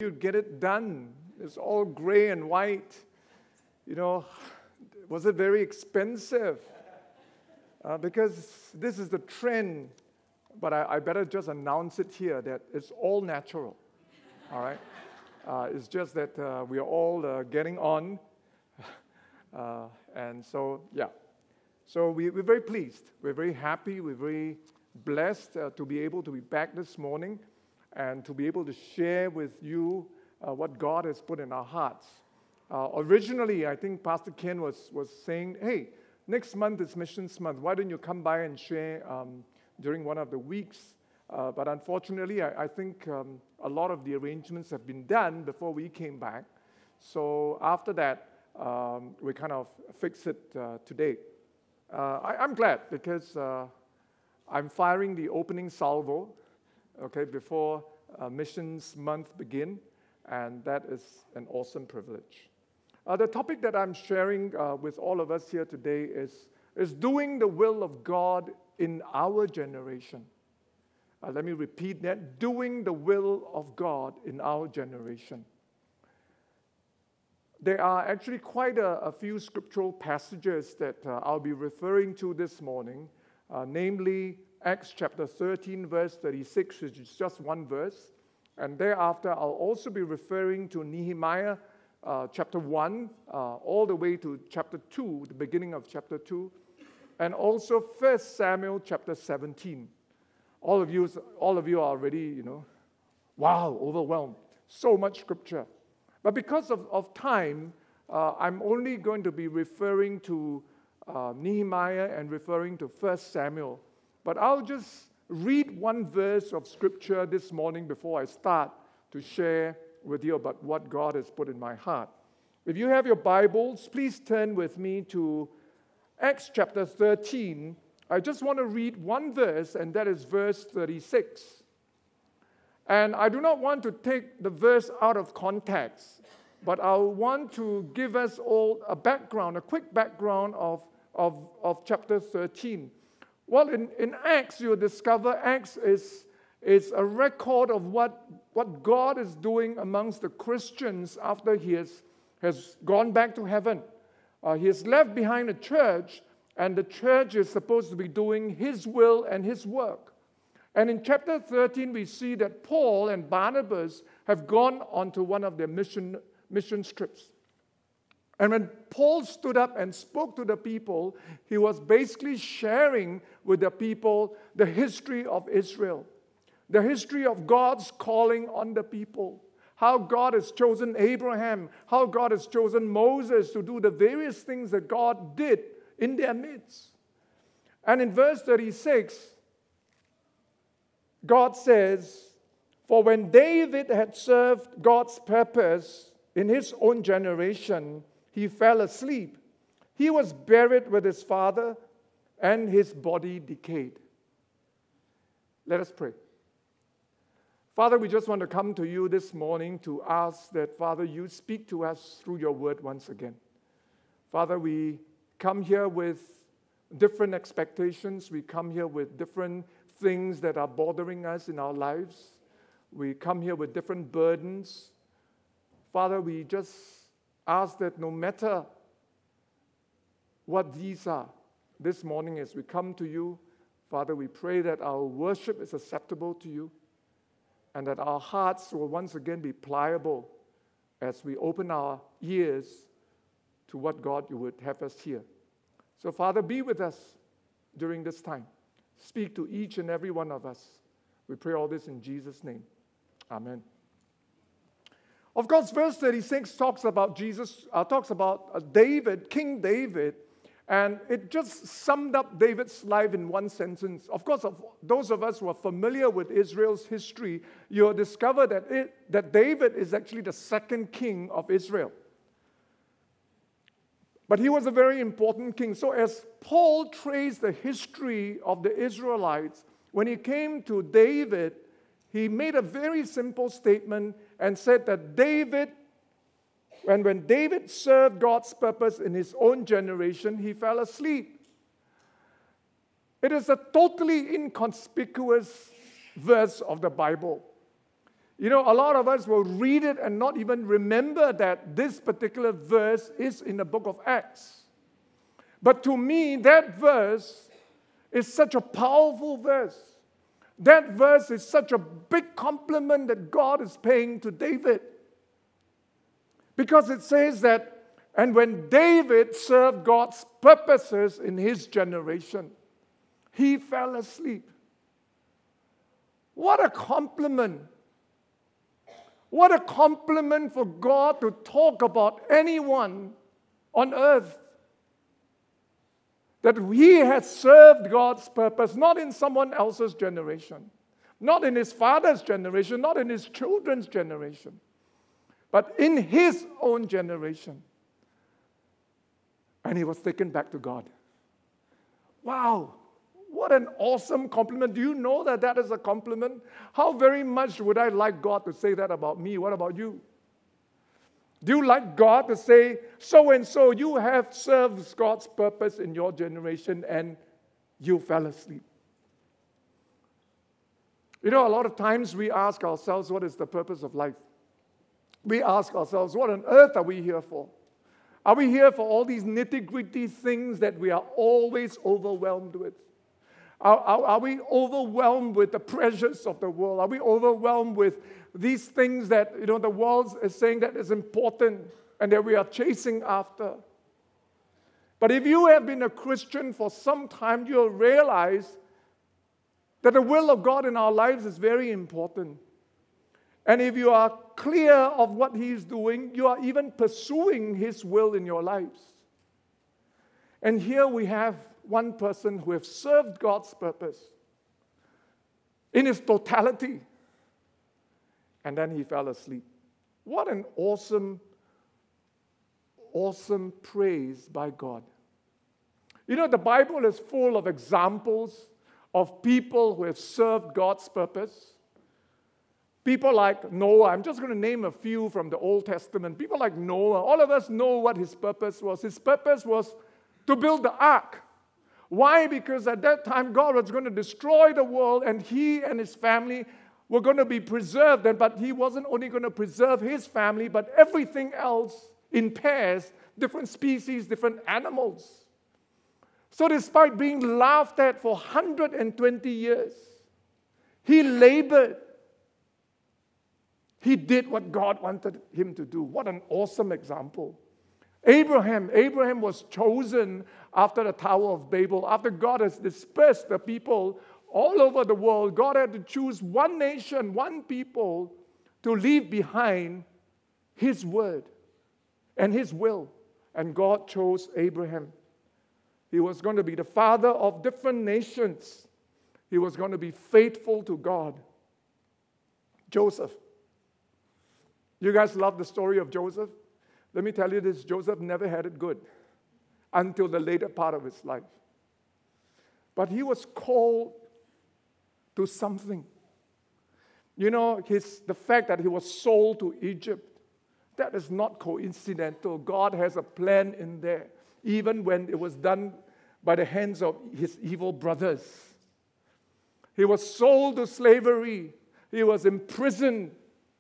you get it done? It's all gray and white. Was it very expensive? Because this is the trend, but I better just announce it here that it's all natural, all right? It's just that we are all getting on, and so, yeah. So we're very pleased. We're very happy. We're very blessed to be able to be back this morning and to be able to share with you what God has put in our hearts. Originally, I think Pastor Ken was saying, hey, next month is Missions Month. Why don't you come by and share during one of the weeks? But unfortunately, I think a lot of the arrangements have been done before we came back. So after that, we kind of fixed it today. I'm glad because I'm firing the opening salvo, before Missions Month begin, and that is an awesome privilege. The topic that I'm sharing with all of us here today is doing the will of God in our generation. Let me repeat that, doing the will of God in our generation. There are actually quite a few scriptural passages that I'll be referring to this morning, namely Acts chapter 13, verse 36, which is just one verse. And thereafter, I'll also be referring to Nehemiah chapter 1, all the way to chapter 2, the beginning of chapter 2, and also 1 Samuel chapter 17. All of you are already, wow, overwhelmed. So much scripture. But because of time, I'm only going to be referring to Nehemiah and referring to 1 Samuel. But I'll just read one verse of scripture this morning before I start to share with you about what God has put in my heart. If you have your Bibles, please turn with me to Acts chapter 13. I just want to read one verse, and that is verse 36. And I do not want to take the verse out of context, but I want to give us all a quick background of chapter 13. Well, in Acts, you'll discover Acts is a record of what God is doing amongst the Christians after he has gone back to heaven. He has left behind a church, and the church is supposed to be doing his will and his work. And in chapter 13, we see that Paul and Barnabas have gone onto one of their mission trips. And when Paul stood up and spoke to the people, he was basically sharing with the people the history of Israel, the history of God's calling on the people, how God has chosen Abraham, how God has chosen Moses to do the various things that God did in their midst. And in verse 36, God says, "For when David had served God's purpose in his own generation, he fell asleep. He was buried with his father, and his body decayed." Let us pray. Father, we just want to come to you this morning to ask that, Father, you speak to us through your word once again. Father, we come here with different expectations. We come here with different things that are bothering us in our lives. We come here with different burdens. Father, we just ask that no matter what these are, this morning as we come to you, Father, we pray that our worship is acceptable to you and that our hearts will once again be pliable as we open our ears to what, God, you would have us hear. So, Father, be with us during this time. Speak to each and every one of us. We pray all this in Jesus' name. Amen. Of course, verse 36 talks about David, King David, and it just summed up David's life in one sentence. Of course, those of us who are familiar with Israel's history, you'll discover that David is actually the second king of Israel. But he was a very important king. So as Paul traced the history of the Israelites, when he came to David, he made a very simple statement and said that when David served God's purpose in his own generation, he fell asleep. It is a totally inconspicuous verse of the Bible. You know, a lot of us will read it and not even remember that this particular verse is in the book of Acts. But to me, that verse is such a powerful verse. That verse is such a big compliment that God is paying to David. Because it says that, and when David served God's purposes in his generation, he fell asleep. What a compliment. What a compliment for God to talk about anyone on earth. That he has served God's purpose, not in someone else's generation, not in his father's generation, not in his children's generation, but in his own generation. And he was taken back to God. Wow, what an awesome compliment. Do you know that that is a compliment? How very much would I like God to say that about me? What about you? Do you like God to say, so and so, you have served God's purpose in your generation and you fell asleep? You know, a lot of times we ask ourselves, what is the purpose of life? We ask ourselves, what on earth are we here for? Are we here for all these nitty-gritty things that we are always overwhelmed with? Are we overwhelmed with the pressures of the world? Are we overwhelmed with these things that, you know, the world is saying that is important and that we are chasing after? But if you have been a Christian for some time, you'll realize that the will of God in our lives is very important. And if you are clear of what He's doing, you are even pursuing His will in your lives. And here we have one person who has served God's purpose in its totality. And then he fell asleep. What an awesome, awesome praise by God. You know, the Bible is full of examples of people who have served God's purpose. People like Noah. I'm just going to name a few from the Old Testament. People like Noah. All of us know what his purpose was. His purpose was to build the ark. Why? Because at that time, God was going to destroy the world, and he and his family were going to be preserved. But he wasn't only going to preserve his family, but everything else in pairs, different species, different animals. So despite being laughed at for 120 years, he labored. He did what God wanted him to do. What an awesome example. Abraham was chosen after the Tower of Babel. After God has dispersed the people all over the world, God had to choose one nation, one people to leave behind His word and His will. And God chose Abraham. He was going to be the father of different nations. He was going to be faithful to God. Joseph. You guys love the story of Joseph? Let me tell you this, Joseph never had it good until the later part of his life. But he was called to something. You know, the fact that he was sold to Egypt, that is not coincidental. God has a plan in there, even when it was done by the hands of his evil brothers. He was sold to slavery. He was imprisoned.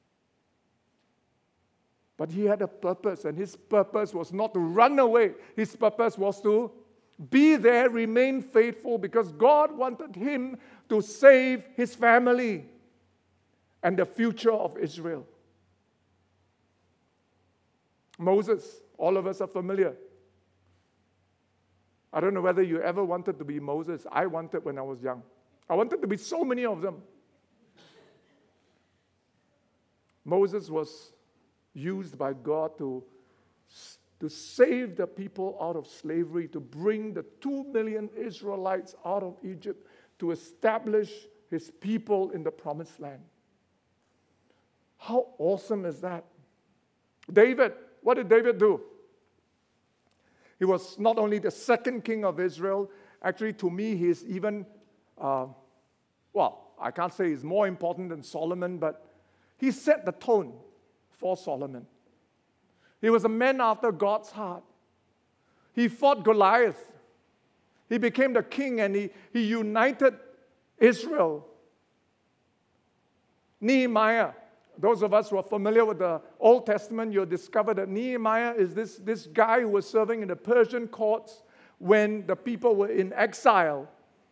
But he had a purpose, and his purpose was not to run away. His purpose was to be there, remain faithful, because God wanted him to save his family and the future of Israel. Moses, all of us are familiar. I don't know whether you ever wanted to be Moses. I wanted when I was young. I wanted to be so many of them. Moses was used by God to save the people out of slavery, to bring the 2 million Israelites out of Egypt, to establish his people in the promised land. How awesome is that? David, what did David do? He was not only the second king of Israel, actually to me he is even, I can't say he's more important than Solomon, but he set the tone for Solomon. He was a man after God's heart. He fought Goliath. He became the king and he united Israel. Nehemiah, those of us who are familiar with the Old Testament, you'll discover that Nehemiah is this guy who was serving in the Persian courts when the people were in exile.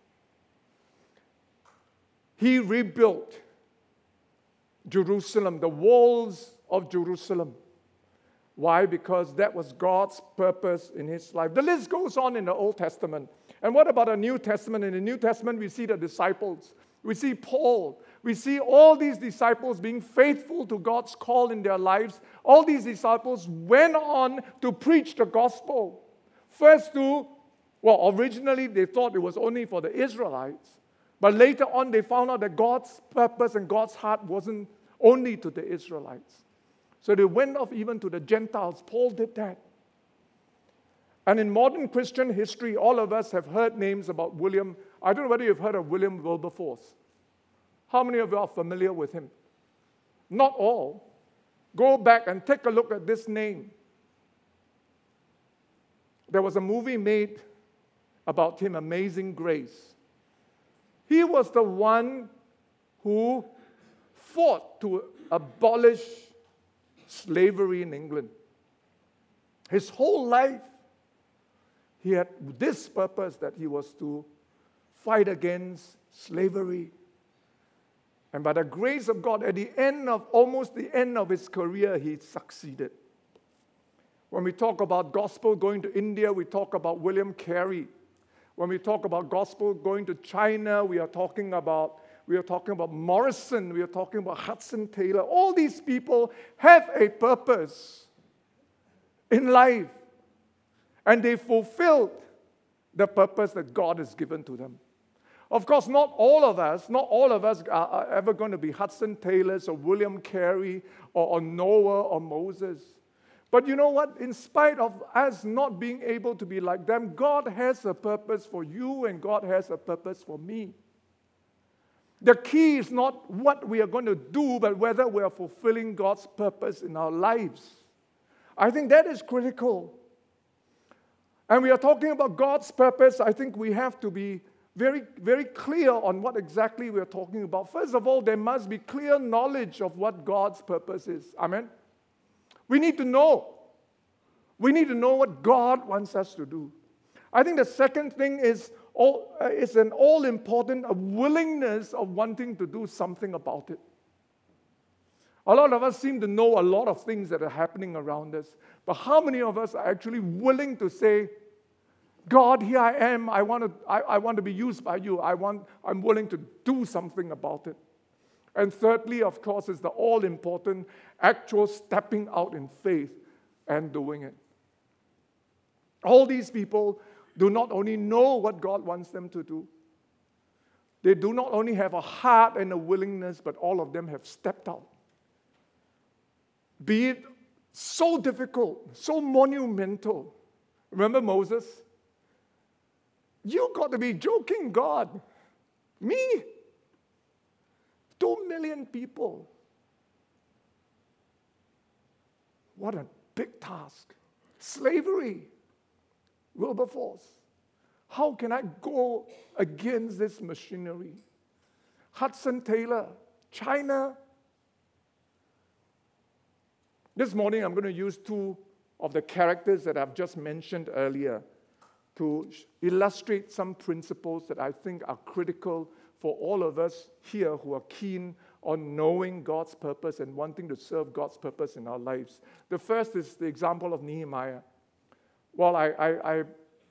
He rebuilt Jerusalem, the walls of Jerusalem. Why? Because that was God's purpose in his life. The list goes on in the Old Testament. And what about the New Testament? In the New Testament, we see the disciples. We see Paul. We see all these disciples being faithful to God's call in their lives. All these disciples went on to preach the gospel. Originally they thought it was only for the Israelites. But later on they found out that God's purpose and God's heart wasn't only to the Israelites. So they went off even to the Gentiles. Paul did that. And in modern Christian history, all of us have heard names about William. I don't know whether you've heard of William Wilberforce. How many of you are familiar with him? Not all. Go back and take a look at this name. There was a movie made about him, Amazing Grace. He was the one who fought to abolish slavery in England. His whole life, he had this purpose, that he was to fight against slavery. And by the grace of God, at almost the end of his career, he succeeded. When we talk about gospel going to India, we talk about William Carey. When we talk about gospel going to China, we are talking about Morrison, we are talking about Hudson Taylor. All these people have a purpose in life, and they fulfilled the purpose that God has given to them. Of course, not all of us are ever going to be Hudson Taylors or William Carey or Noah or Moses. But you know what? In spite of us not being able to be like them, God has a purpose for you and God has a purpose for me. The key is not what we are going to do, but whether we are fulfilling God's purpose in our lives. I think that is critical. And we are talking about God's purpose. I think we have to be very, very clear on what exactly we are talking about. First of all, there must be clear knowledge of what God's purpose is. Amen? We need to know. We need to know what God wants us to do. I think the second thing is an all-important willingness of wanting to do something about it. A lot of us seem to know a lot of things that are happening around us. But how many of us are actually willing to say, God, here I am. I want to be used by you. I'm willing to do something about it. And thirdly, of course, is the all-important actual stepping out in faith and doing it. All these people do not only know what God wants them to do, they do not only have a heart and a willingness, but all of them have stepped out. Be it so difficult, so monumental. Remember Moses? You got to be joking, God. Me? 2 million people. What a big task. Slavery. Wilberforce. How can I go against this machinery? Hudson Taylor. China. This morning I'm going to use two of the characters that I've just mentioned earlier to illustrate some principles that I think are critical for all of us here who are keen on knowing God's purpose and wanting to serve God's purpose in our lives. The first is the example of Nehemiah. Well, I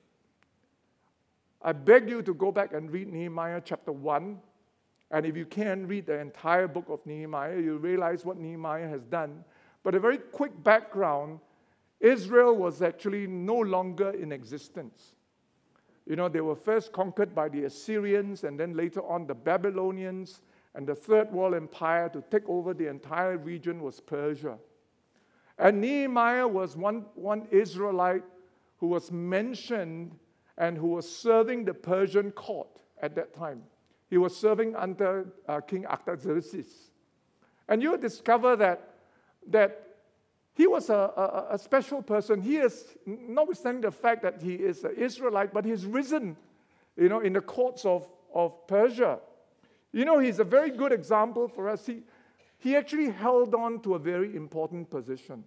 beg you to go back and read Nehemiah chapter 1. And if you can read the entire book of Nehemiah, you'll realize what Nehemiah has done. But a very quick background, Israel was actually no longer in existence. You know, they were first conquered by the Assyrians and then later on the Babylonians, and the Third World Empire to take over the entire region was Persia. And Nehemiah was one Israelite who was mentioned and who was serving the Persian court at that time. He was serving under King Artaxerxes. And you discover that he was a special person. He is, notwithstanding the fact that he is an Israelite, but he's risen, in the courts of Persia. He's a very good example for us. he actually held on to a very important position.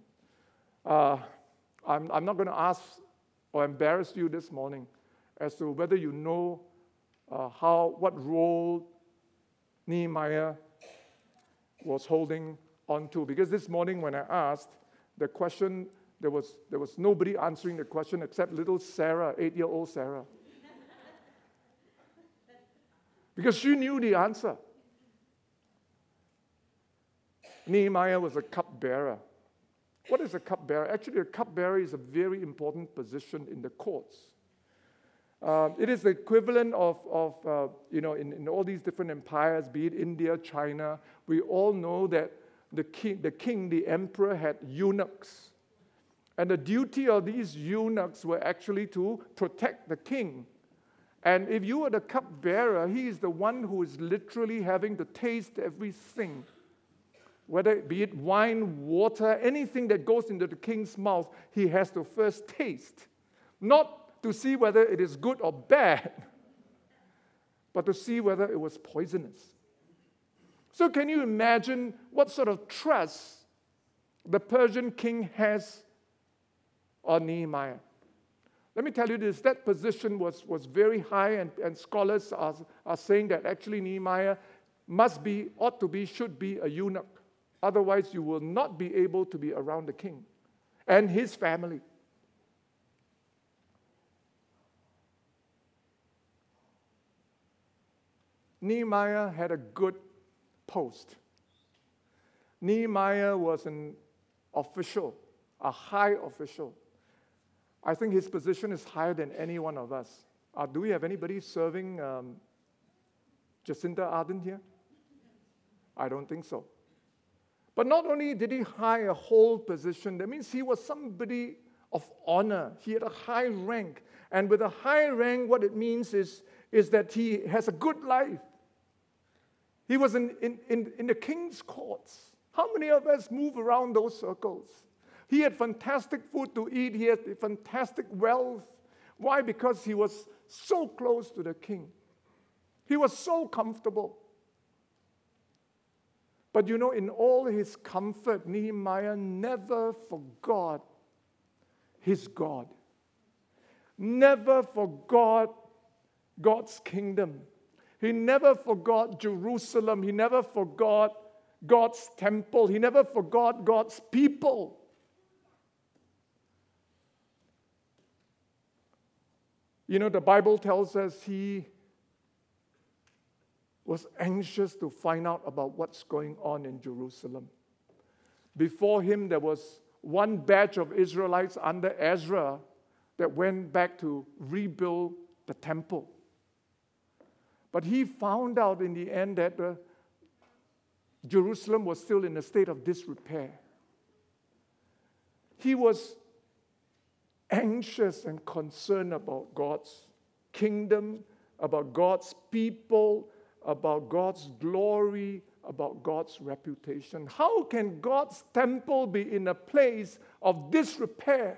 I'm not going to ask or embarrass you this morning as to whether you know what role Nehemiah was holding on to. Because this morning when I asked the question, there was nobody answering the question except little Sarah, 8-year-old Sarah. Because she knew the answer. Nehemiah was a cupbearer. What is a cupbearer? Actually, a cupbearer is a very important position in the courts. It is the equivalent of in all these different empires, be it India, China, we all know that the king, the emperor had eunuchs. And the duty of these eunuchs were actually to protect the king. And if you are the cupbearer, he is the one who is literally having to taste everything. Whether it be it wine, water, anything that goes into the king's mouth, he has to first taste. Not to see whether it is good or bad, but to see whether it was poisonous. So can you imagine what sort of trust the Persian king has on Nehemiah? Let me tell you this, that position was very high, and scholars are saying that actually Nehemiah should be a eunuch. Otherwise, you will not be able to be around the king and his family. Nehemiah had a good post. Nehemiah was an official, a high official. I think his position is higher than any one of us. Do we have anybody serving Jacinta Ardern here? I don't think so. But not only did he hold a whole position, that means he was somebody of honor. He had a high rank. And with a high rank, what it means is that he has a good life. He was in the king's courts. How many of us move around those circles? He had fantastic food to eat. He had fantastic wealth. Why? Because he was so close to the king. He was so comfortable. But you know, in all his comfort, Nehemiah never forgot his God. Never forgot God's kingdom. He never forgot Jerusalem. He never forgot God's temple. He never forgot God's people. You know, the Bible tells us he was anxious to find out about what's going on in Jerusalem. Before him, there was one batch of Israelites under Ezra that went back to rebuild the temple. But he found out in the end that Jerusalem was still in a state of disrepair. He was anxious and concerned about God's kingdom, about God's people, about God's glory, about God's reputation. How can God's temple be in a place of disrepair?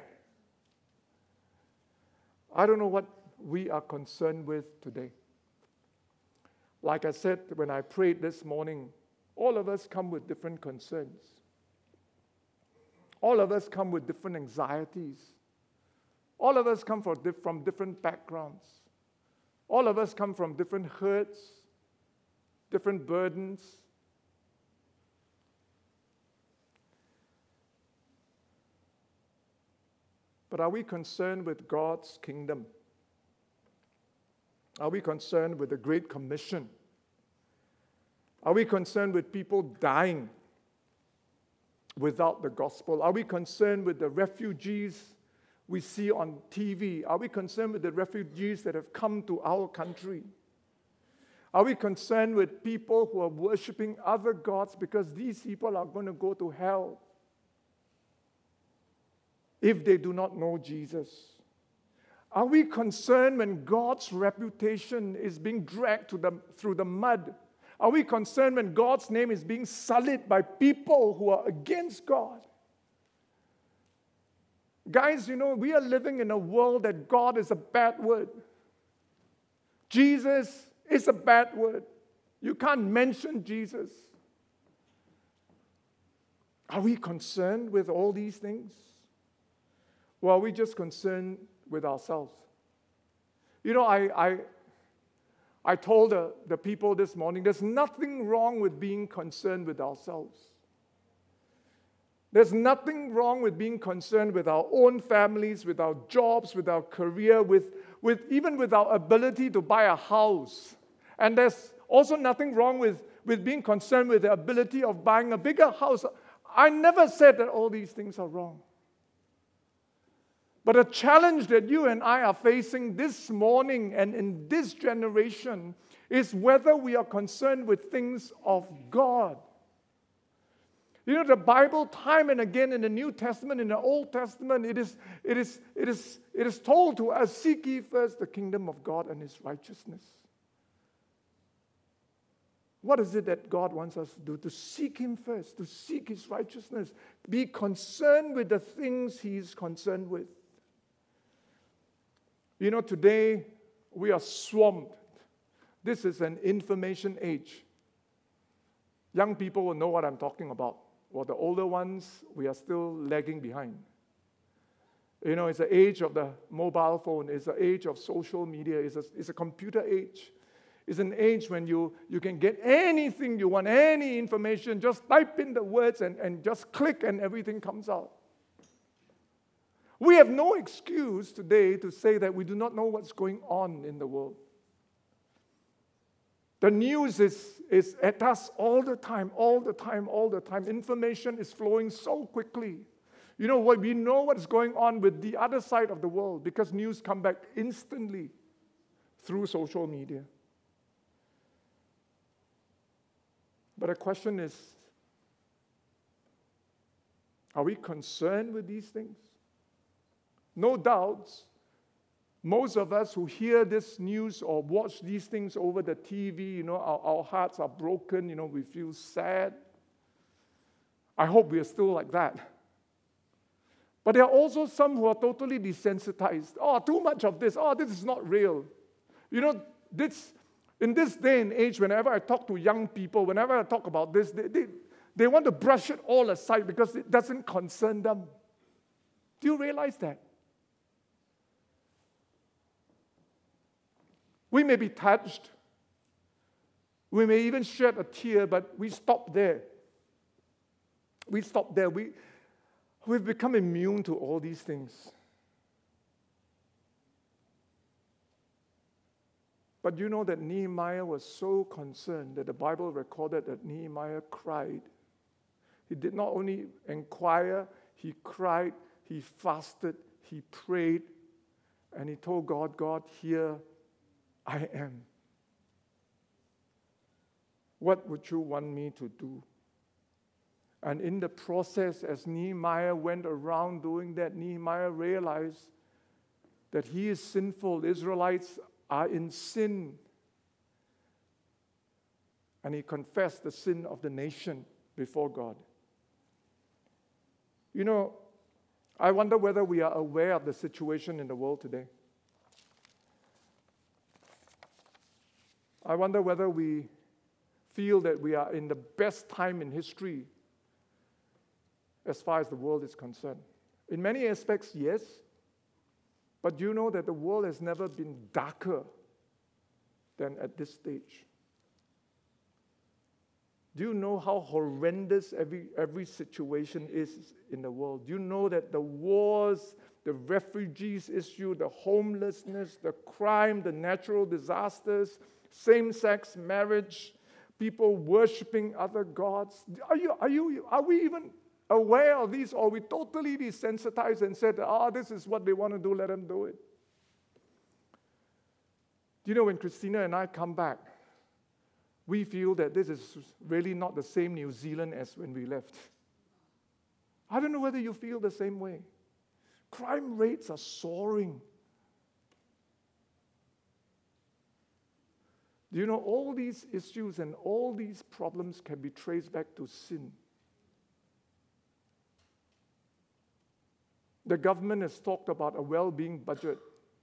I don't know what we are concerned with today. Like I said when I prayed this morning, all of us come with different concerns. All of us come with different anxieties. All of us come from different backgrounds. All of us come from different hurts, different burdens. But are we concerned with God's kingdom? Are we concerned with the Great Commission? Are we concerned with people dying without the gospel? Are we concerned with the refugees we see on TV? Are we concerned with the refugees that have come to our country? Are we concerned with people who are worshiping other gods because these people are going to go to hell if they do not know Jesus? Are we concerned when God's reputation is being dragged through the mud? Are we concerned when God's name is being sullied by people who are against God? Guys, you know, we are living in a world that God is a bad word. Jesus is a bad word. You can't mention Jesus. Are we concerned with all these things? Or are we just concerned with ourselves? You know, I told the people this morning, there's nothing wrong with being concerned with ourselves. There's nothing wrong with being concerned with our own families, with our jobs, with our career, even with our ability to buy a house. And there's also nothing wrong with being concerned with the ability of buying a bigger house. I never said that all these things are wrong. But a challenge that you and I are facing this morning and in this generation is whether we are concerned with things of God. You know, the Bible, time and again in the New Testament, in the Old Testament, it is told to us, seek ye first the kingdom of God and His righteousness. What is it that God wants us to do? To seek Him first, to seek His righteousness. Be concerned with the things He's concerned with. You know, today we are swamped. This is an information age. Young people will know what I'm talking about. While the older ones, we are still lagging behind. You know, it's the age of the mobile phone. It's the age of social media. It's a computer age. It's an age when you can get anything you want, any information. Just type in the words and just click and everything comes out. We have no excuse today to say that we do not know what's going on in the world. The news is at us all the time. Information is flowing so quickly. You know what? We know what's going on with the other side of the world because news come back instantly through social media. But the question is, are we concerned with these things? No doubts, most of us who hear this news or watch these things over the TV, you know, our hearts are broken, you know, we feel sad. I hope we are still like that. But there are also some who are totally desensitized. Oh, too much of this. Oh, this is not real. You know, in this day and age, whenever I talk to young people, whenever I talk about this, they want to brush it all aside because it doesn't concern them. Do you realize that? We may be touched. We may even shed a tear, but we stop there. We've become immune to all these things. But you know that Nehemiah was so concerned that the Bible recorded that Nehemiah cried. He did not only inquire, he cried, he fasted, he prayed, and he told God, God, here I am. What would you want me to do? And in the process, as Nehemiah went around doing that, Nehemiah realized that he is sinful. Israelites are in sin. And he confessed the sin of the nation before God. You know, I wonder whether we are aware of the situation in the world today. I wonder whether we feel that we are in the best time in history as far as the world is concerned. In many aspects, yes. But you know that the world has never been darker than at this stage. Do you know how horrendous every situation is in the world? Do you know that the wars, the refugees issue, the homelessness, the crime, the natural disasters, same-sex marriage, people worshiping other gods? Are we even aware of these, or are we totally desensitized and said, this is what they want to do, let them do it? Do you know, when Christina and I come back, we feel that this is really not the same New Zealand as when we left. I don't know whether you feel the same way. Crime rates are soaring. Do you know all these issues and all these problems can be traced back to sin? The government has talked about a well-being budget.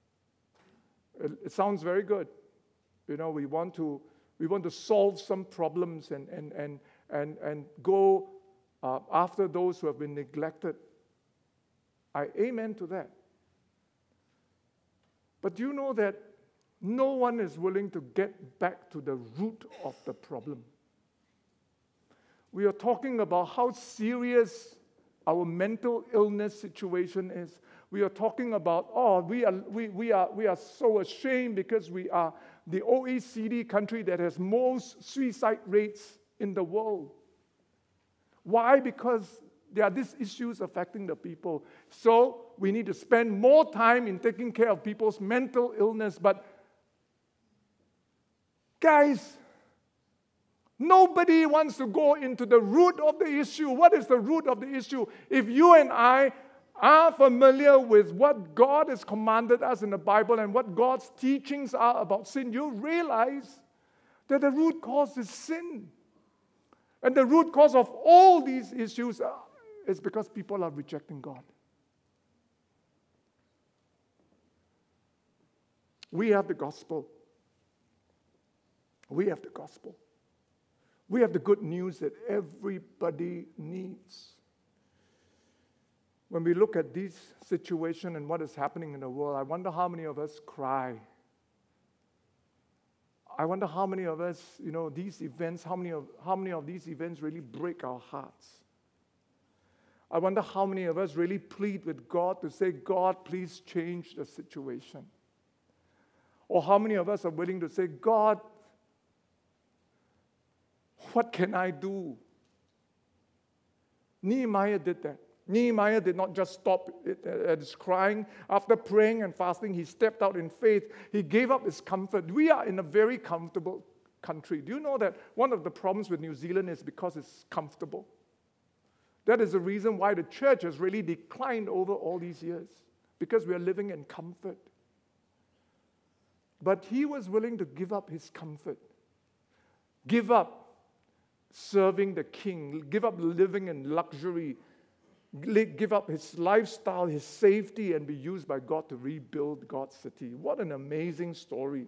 It sounds very good. You know, we want to solve some problems and go after those who have been neglected. I amen to that. But do you know that no one is willing to get back to the root of the problem? We are talking about how serious our mental illness situation is. We are talking about, we are so ashamed because we are the OECD country that has most suicide rates in the world. Why? Because there are these issues affecting the people. So we need to spend more time in taking care of people's mental illness. But guys, nobody wants to go into the root of the issue. What is the root of the issue? If you and I are familiar with what God has commanded us in the Bible and what God's teachings are about sin, you realize that the root cause is sin. And the root cause of all these issues is because people are rejecting God. We have the gospel. We have the gospel. We have the good news that everybody needs. When we look at this situation and what is happening in the world, I wonder how many of us cry. I wonder how many of us, these events, how many of these events really break our hearts. I wonder how many of us really plead with God to say, God, please change the situation. Or how many of us are willing to say, God, what can I do? Nehemiah did that. Nehemiah did not just stop at his crying. After praying and fasting, he stepped out in faith. He gave up his comfort. We are in a very comfortable country. Do you know that one of the problems with New Zealand is because it's comfortable? That is the reason why the church has really declined over all these years, because we are living in comfort. But he was willing to give up his comfort, give up serving the king, give up living in luxury, give up his lifestyle, his safety, and be used by God to rebuild God's city. What an amazing story.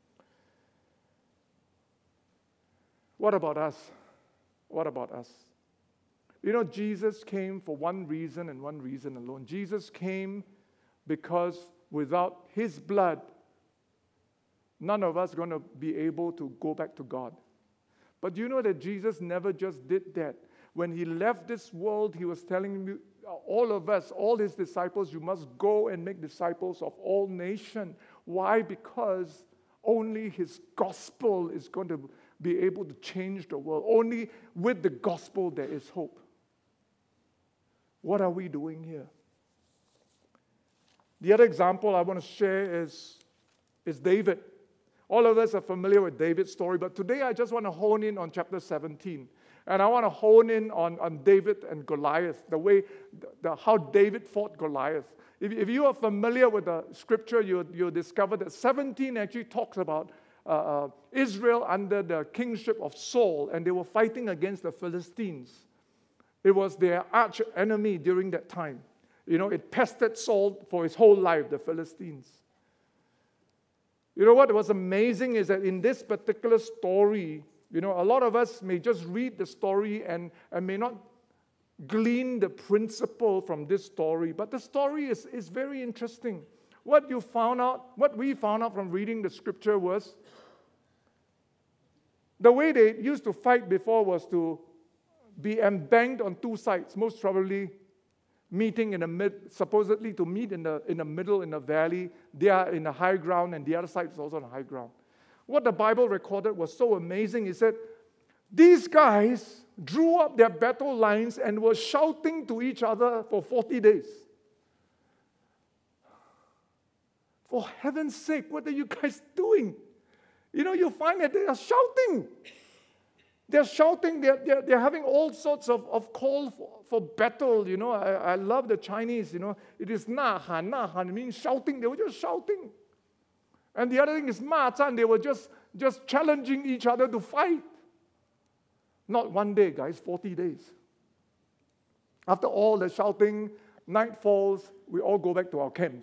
What about us? What about us? Jesus came for one reason and one reason alone. Jesus came because without his blood, none of us are going to be able to go back to God. But do you know that Jesus never just did that? When he left this world, he was telling all of us, all his disciples, you must go and make disciples of all nations. Why? Because only his gospel is going to be able to change the world. Only with the gospel there is hope. What are we doing here? The other example I want to share is David. All of us are familiar with David's story, but today I just want to hone in on chapter 17. And I want to hone in on David and Goliath, how David fought Goliath. If you are familiar with the scripture, you'll discover that 17 actually talks about Israel under the kingship of Saul, and they were fighting against the Philistines. It was their arch enemy during that time. It pestered Saul for his whole life, the Philistines. What was amazing is that in this particular story, a lot of us may just read the story and may not glean the principle from this story. But the story is very interesting. What we found out from reading the scripture was the way they used to fight before was to be embanked on two sides, most probably meeting in the mid, supposedly to meet in the middle in the valley. They are in the high ground, and the other side is also on the high ground. What the Bible recorded was so amazing. It said, these guys drew up their battle lines and were shouting to each other for 40 days. For heaven's sake, what are you guys doing? You find that they are shouting. They're shouting, they're having all sorts of call for battle. I love the Chinese, it is na han, it means shouting. They were just shouting. And the other thing is ma zhan, they were just challenging each other to fight. Not one day, guys, 40 days. After all the shouting, night falls, we all go back to our camps.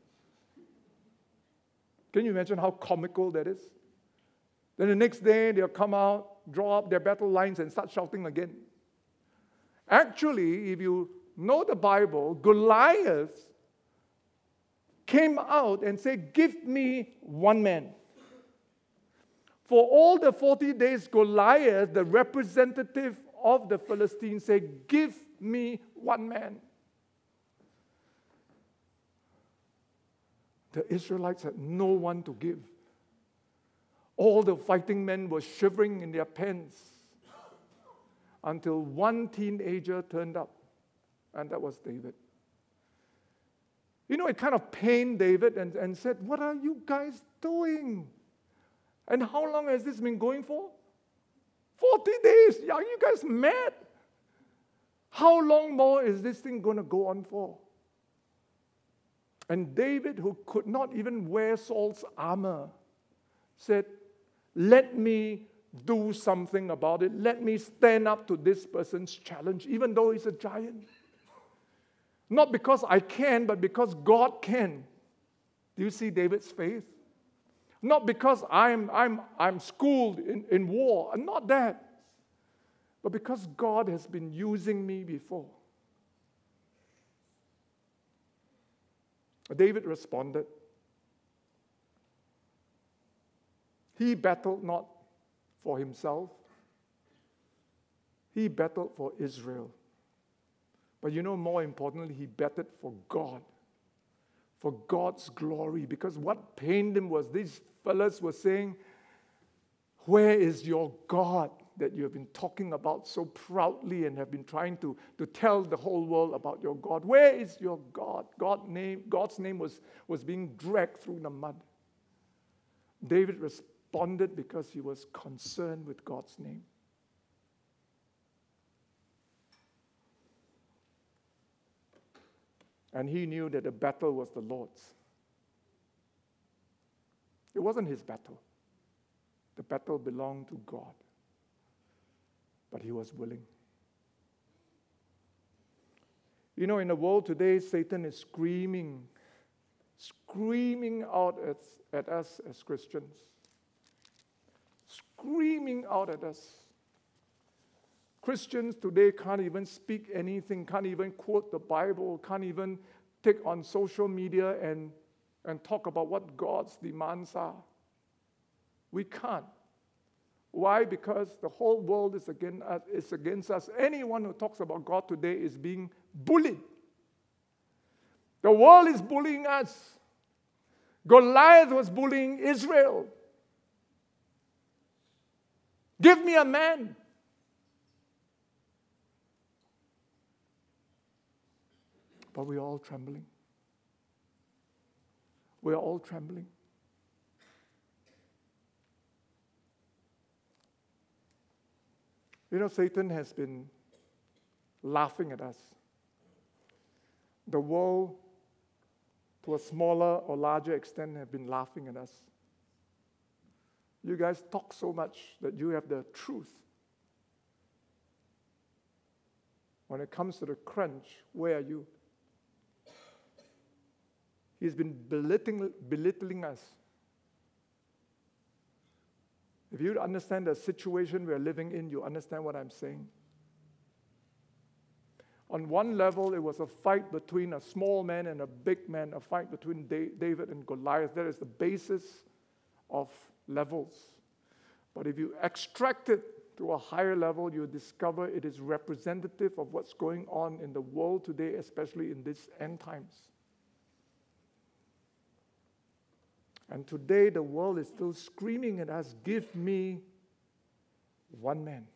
Can you imagine how comical that is? Then the next day, they'll come out, draw up their battle lines and start shouting again. Actually, if you know the Bible, Goliath came out and said, "Give me one man." For all the 40 days, Goliath, the representative of the Philistines, said, "Give me one man." The Israelites had no one to give. All the fighting men were shivering in their pants until one teenager turned up, and that was David. You know, it kind of pained David and said, "What are you guys doing? And how long has this been going for? 40 days. Are you guys mad? How long more is this thing going to go on for?" And David, who could not even wear Saul's armor, said, "Let me do something about it. Let me stand up to this person's challenge, even though he's a giant. Not because I can, but because God can." Do you see David's faith? Not because I'm schooled in war, not that, but because God has been using me before. David responded. He battled not for himself. He battled for Israel. But you know, more importantly, he battled for God, for God's glory. Because what pained him was these fellas were saying, "Where is your God that you have been talking about so proudly and have been trying to tell the whole world about your God? Where is your God?" God's name was being dragged through the mud. David responded because he was concerned with God's name. And he knew that the battle was the Lord's. It wasn't his battle. The battle belonged to God. But he was willing. You know, in the world today, Satan is screaming out at us as Christians. Screaming out at us. Christians today can't even speak anything, can't even quote the Bible, can't even take on social media and talk about what God's demands are. We can't. Why? Because the whole world is against us. Anyone who talks about God today is being bullied. The world is bullying us. Goliath was bullying Israel. "Give me a man." But we're all trembling. We're all trembling. You know, Satan has been laughing at us. The world, to a smaller or larger extent, have been laughing at us. You guys talk so much that you have the truth. When it comes to the crunch, where are you? He's been belittling us. If you understand the situation we're living in, you understand what I'm saying. On one level, it was a fight between a small man and a big man, a fight between David and Goliath. That is the basis of levels. But if you extract it to a higher level, you discover it is representative of what's going on in the world today, especially in these end times. And today, the world is still screaming at us, "Give me one man.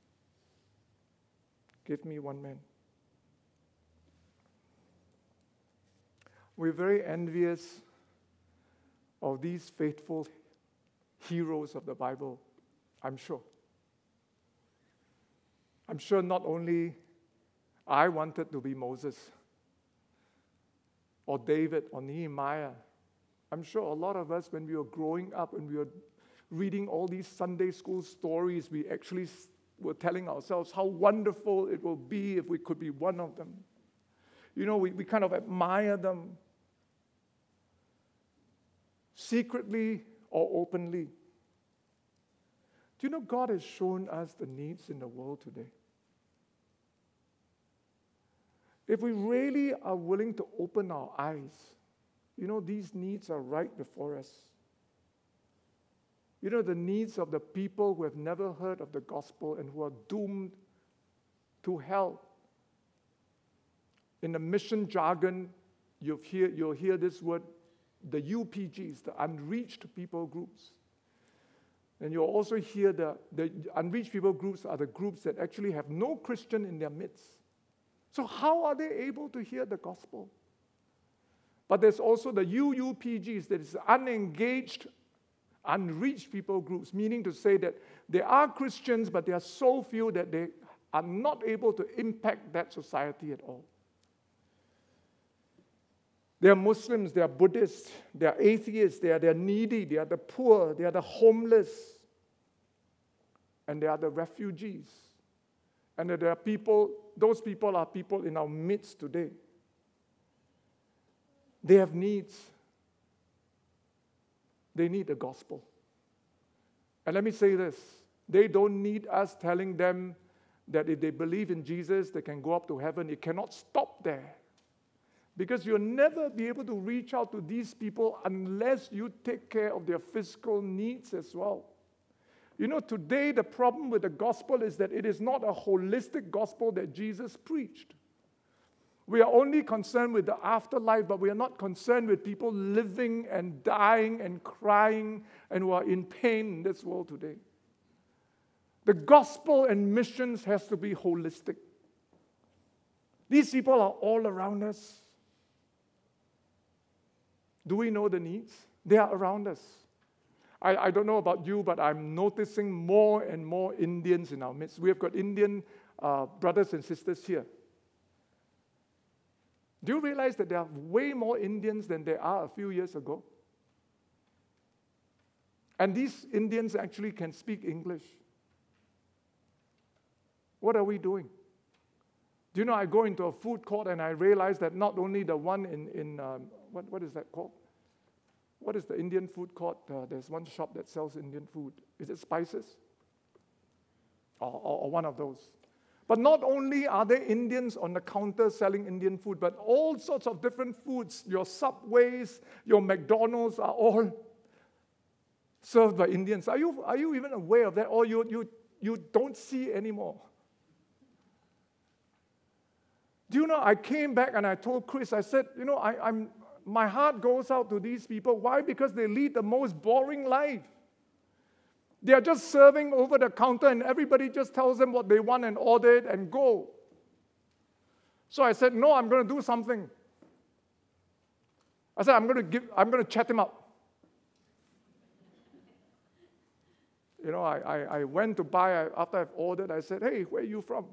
Give me one man." We're very envious of these faithful heroes of the Bible, I'm sure. I'm sure not only I wanted to be Moses or David or Nehemiah. I'm sure a lot of us, when we were growing up and we were reading all these Sunday school stories, we actually were telling ourselves how wonderful it will be if we could be one of them. You know, we kind of admire them, secretly or openly. Do you know God has shown us the needs in the world today? If we really are willing to open our eyes, these needs are right before us. The needs of the people who have never heard of the gospel and who are doomed to hell. In the mission jargon, you'll hear this word, the UPGs, the unreached people groups. And you'll also hear the unreached people groups are the groups that actually have no Christian in their midst. So how are they able to hear the gospel? But there's also the UUPGs, that is unengaged, unreached people groups, meaning to say that they are Christians, but they are so few that they are not able to impact that society at all. They are Muslims, they are Buddhists, they are atheists, they are needy, they are the poor, they are the homeless, and they are the refugees. And there are people, those people are people in our midst today. They have needs. They need the gospel. And let me say this, they don't need us telling them that if they believe in Jesus, they can go up to heaven. It cannot stop there. Because you'll never be able to reach out to these people unless you take care of their physical needs as well. Today the problem with the gospel is that it is not a holistic gospel that Jesus preached. We are only concerned with the afterlife, but we are not concerned with people living and dying and crying and who are in pain in this world today. The gospel and missions has to be holistic. These people are all around us. Do we know the needs? They are around us. I don't know about you, but I'm noticing more and more Indians in our midst. We have got Indian brothers and sisters here. Do you realize that there are way more Indians than there are a few years ago? And these Indians actually can speak English. What are we doing? Do you know, I go into a food court and I realize that not only the one in what is that called? What is the Indian food court? There's one shop that sells Indian food. Is it Spices? Or one of those. But not only are there Indians on the counter selling Indian food, but all sorts of different foods. Your Subways, your McDonald's are all served by Indians. Are you even aware of that? Or you don't see anymore? Do you know, I came back and I told Chris, I said, my heart goes out to these people. Why? Because they lead the most boring life. They are just serving over the counter and everybody just tells them what they want and order it and go. So I said, no, I'm going to do something. I said, I'm going to chat him up. I went to buy, after I've ordered, I said, hey, where are you from?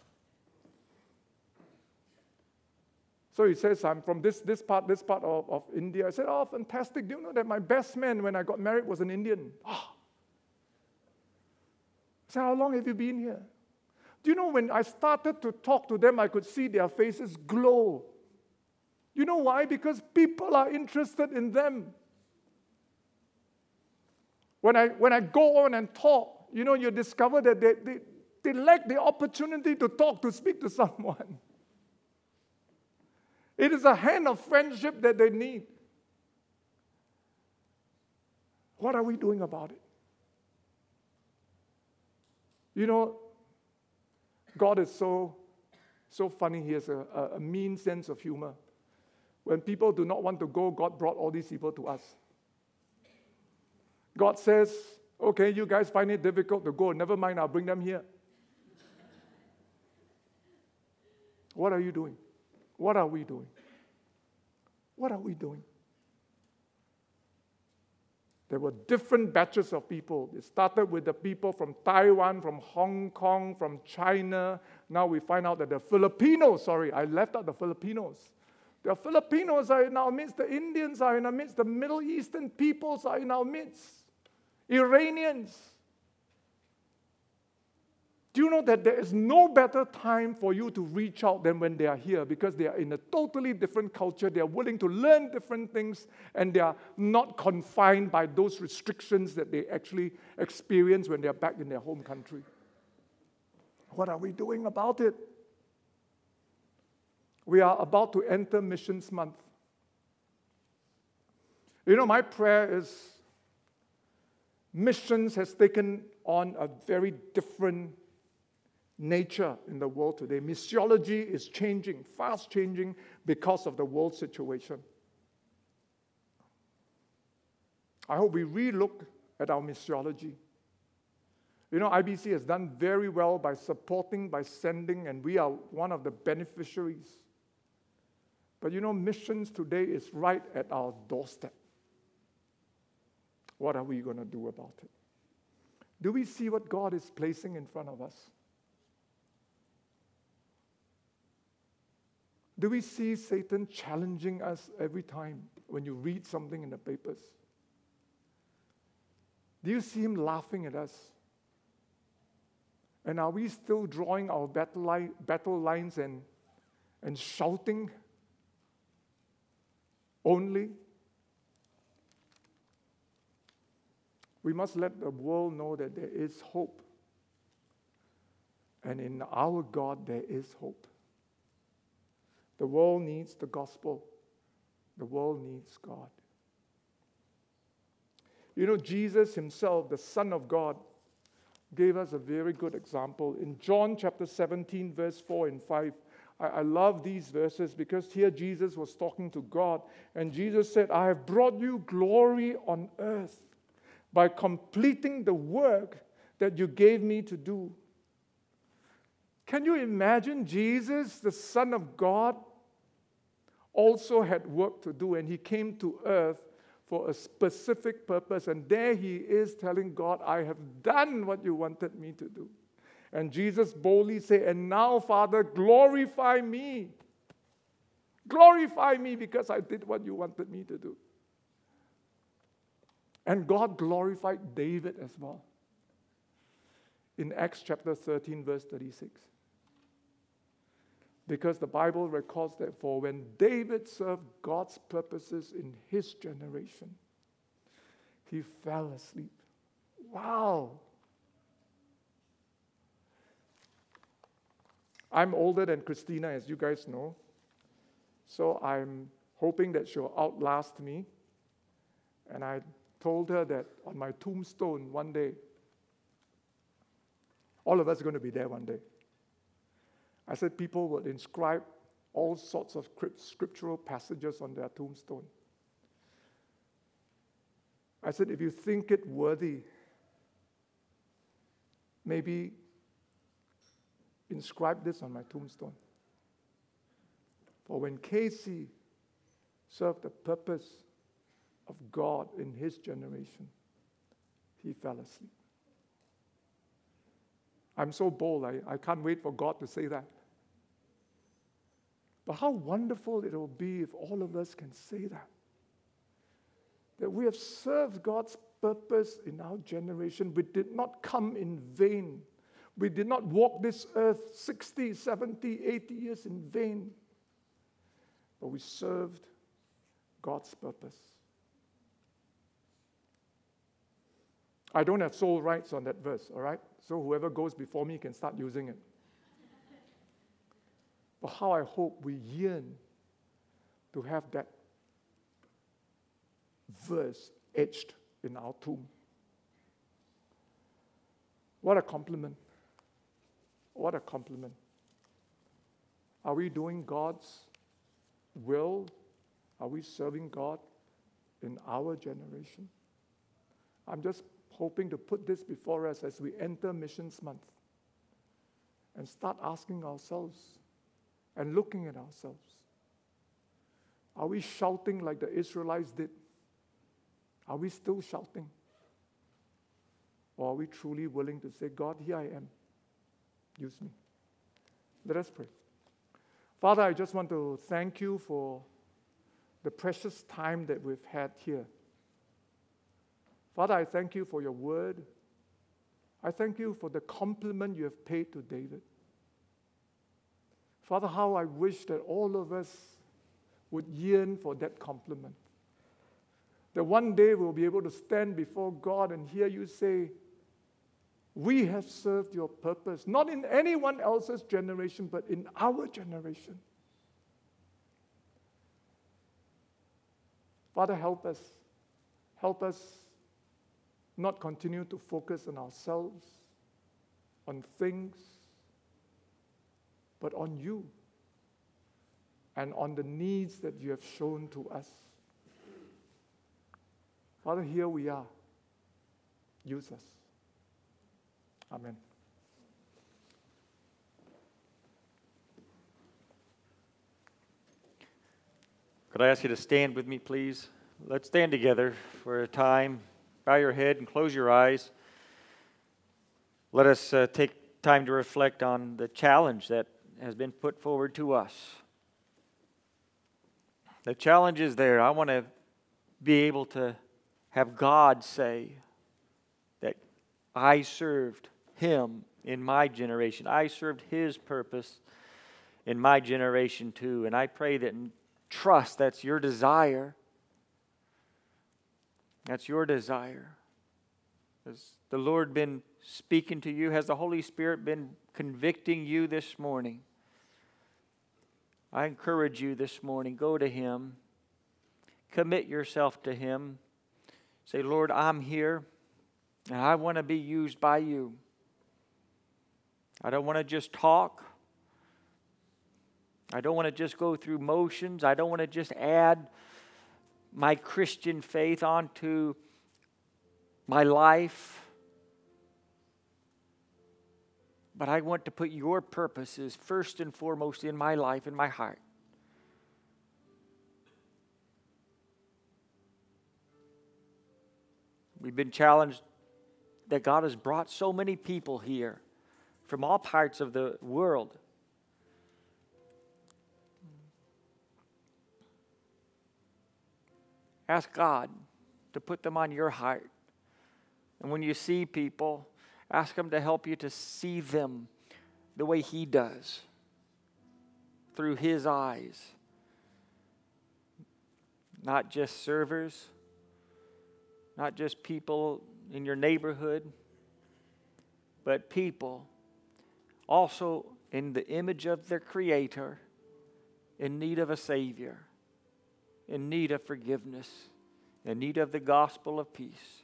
So he says, I'm from this part of India. I said, oh, fantastic. Do you know that my best man when I got married was an Indian? Oh. I said, how long have you been here? Do you know, when I started to talk to them, I could see their faces glow. You know why? Because people are interested in them. When I go on and talk, you discover that they lack the opportunity to speak to someone. It is a hand of friendship that they need. What are we doing about it? God is so funny. He has a mean sense of humor. When people do not want to go, God brought all these people to us. God says, okay, you guys find it difficult to go. Never mind, I'll bring them here. What are you doing? What are we doing? What are we doing? There were different batches of people. It started with the people from Taiwan, from Hong Kong, from China. Now we find out that the Filipinos, I left out the Filipinos. The Filipinos are in our midst. The Indians are in our midst. The Middle Eastern peoples are in our midst. Iranians. Do you know that there is no better time for you to reach out than when they are here, because they are in a totally different culture, they are willing to learn different things, and they are not confined by those restrictions that they actually experience when they are back in their home country. What are we doing about it? we are about to enter Missions Month. You know, my prayer is missions has taken on a very different nature in the world today. Missiology is changing, fast changing because of the world situation. I hope we re-look at our missiology. You know, IBC has done very well by supporting, by sending, and we are one of the beneficiaries. But you know, missions today is right at our doorstep. What are we going to do about it? Do we see what God is placing in front of us? Do we see Satan challenging us every time when you read something in the papers? Do you see him laughing at us? And are we still drawing our battle lines and shouting only? We must let the world know that there is hope. And in our God, there is hope. The world needs the gospel. The world needs God. You know, Jesus himself, the Son of God, gave us a very good example. In John chapter 17, verse 4 and 5, I love these verses because here Jesus was talking to God. And Jesus said, I have brought you glory on earth by completing the work that you gave me to do. Can you imagine Jesus, the Son of God, also had work to do, and he came to earth for a specific purpose, and there he is telling God, I have done what you wanted me to do. And Jesus boldly said, and now, Father, glorify me. Glorify me because I did what you wanted me to do. And God glorified David as well. In Acts chapter 13, verse 36. Because the Bible records that for when David served God's purposes in his generation, he fell asleep. Wow! I'm older than Christina, as you guys know. So I'm hoping that she'll outlast me. And I told her that on my tombstone one day, all of us are going to be there one day. I said people would inscribe all sorts of scriptural passages on their tombstone. I said, if you think it worthy, maybe inscribe this on my tombstone. For when Casey served the purpose of God in his generation, he fell asleep. I'm so bold, I can't wait for God to say that. But how wonderful it will be if all of us can say that. That we have served God's purpose in our generation. We did not come in vain. We did not walk this earth 60, 70, 80 years in vain. But we served God's purpose. I don't have sole rights on that verse, all right? So whoever goes before me can start using it. But how I hope we yearn to have that verse etched in our tomb. What a compliment. What a compliment. Are we doing God's will? Are we serving God in our generation? I'm just hoping to put this before us as we enter Missions Month and start asking ourselves and looking at ourselves. Are we shouting like the Israelites did? Are we still shouting? Or are we truly willing to say, God, here I am. Use me. Let us pray. Father, I just want to thank you for the precious time that we've had here. Father, I thank you for your word. I thank you for the compliment you have paid to David. Father, how I wish that all of us would yearn for that compliment. That one day we'll be able to stand before God and hear you say, we have served your purpose, not in anyone else's generation, but in our generation. Father, help us. Help us not continue to focus on ourselves, on things, but on you and on the needs that you have shown to us. Father, here we are. Use us. Amen. Could I ask you to stand with me, please? Let's stand together for a time. Bow your head and close your eyes. Let us take time to reflect on the challenge that has been put forward to us. The challenge is there. I want to be able to have God say that I served Him in my generation. I served His purpose in my generation too. And I pray that and trust that's your desire. That's your desire. Has the Lord been speaking to you? Has the Holy Spirit been convicting you this morning? I encourage you this morning, go to Him. Commit yourself to Him. Say, Lord, I'm here, and I want to be used by you. I don't want to just talk. I don't want to just go through motions. I don't want to just add my Christian faith onto my life. But I want to put your purposes first and foremost in my life, in my heart. We've been challenged that God has brought so many people here from all parts of the world. Ask God to put them on your heart. And when you see people, ask Him to help you to see them the way He does, through His eyes. Not just servers, not just people in your neighborhood, but people also in the image of their Creator, in need of a Savior, in need of forgiveness, in need of the gospel of peace.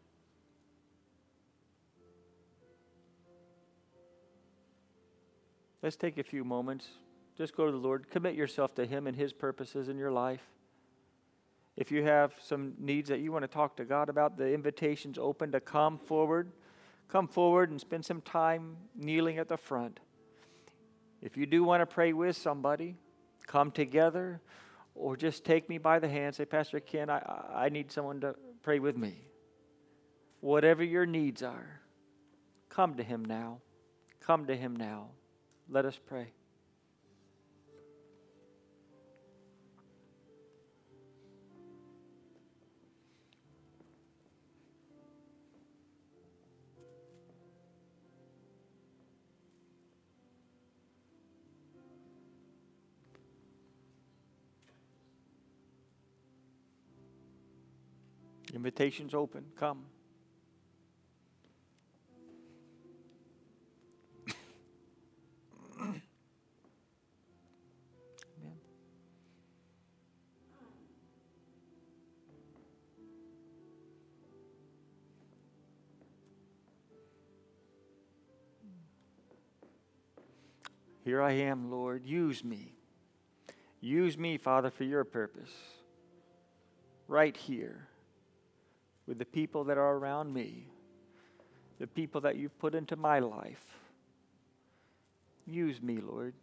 Let's take a few moments. Just go to the Lord. Commit yourself to Him and His purposes in your life. If you have some needs that you want to talk to God about, the invitation's open to come forward. Come forward and spend some time kneeling at the front. If you do want to pray with somebody, come together or just take me by the hand. Say, Pastor Ken, I need someone to pray with me. Whatever your needs are, come to Him now. Come to Him now. Let us pray. Invitation's open. Come. Amen. Here I am, Lord. Use me. Use me, Father, for your purpose. Right here. With the people that are around me, the people that you've put into my life. Use me, Lord.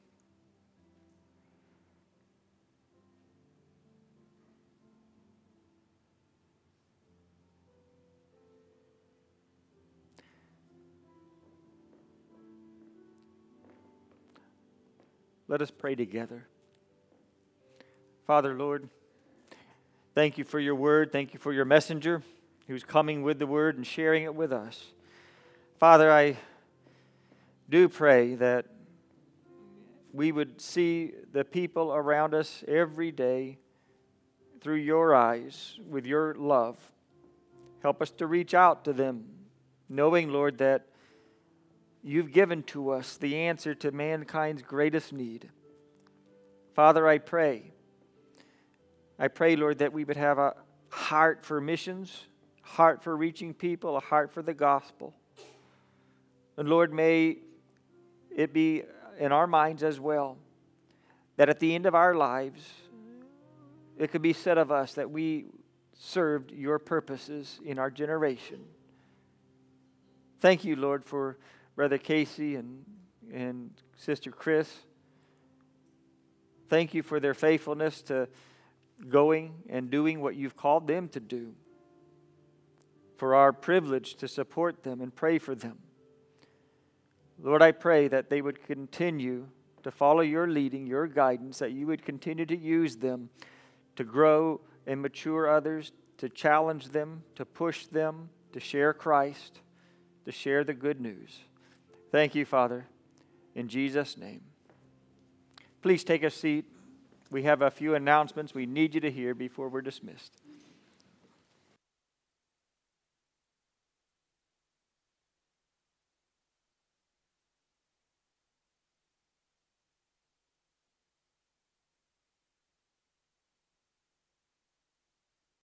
Let us pray together. Father, Lord, thank you for your word. Thank you for your messenger who's coming with the word and sharing it with us. Father, I do pray that we would see the people around us every day through your eyes, with your love. Help us to reach out to them, knowing, Lord, that you've given to us the answer to mankind's greatest need. Father, I pray I pray, Lord, that we would have a heart for missions, heart for reaching people, a heart for the gospel. And Lord, may it be in our minds as well that at the end of our lives, it could be said of us that we served your purposes in our generation. Thank you, Lord, for Brother Casey and Sister Chris. Thank you for their faithfulness to going and doing what you've called them to do. For our privilege to support them and pray for them. Lord, I pray that they would continue to follow your leading, your guidance, that you would continue to use them to grow and mature others, to challenge them, to push them, to share Christ, to share the good news. Thank you, Father, in Jesus' name. Please take a seat. We have a few announcements we need you to hear before we're dismissed.